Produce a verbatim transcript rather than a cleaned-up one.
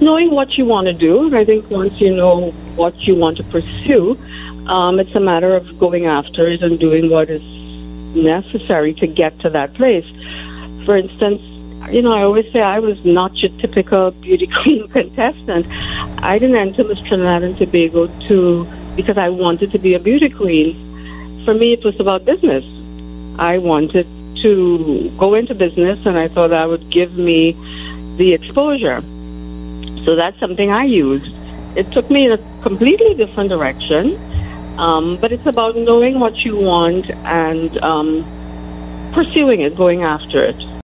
knowing what you want to do. I think once you know what you want to pursue, um, it's a matter of going after it and doing what is necessary to get to that place. For instance, you know, I always say I was not your typical beauty queen contestant. I didn't enter Miss Trinidad and Tobago to because I wanted to be a beauty queen. For me, it was about business. I wanted to go into business, and I thought that would give me the exposure. So that's something I used. It took me in a completely different direction, um, but it's about knowing what you want and um, pursuing it, going after it.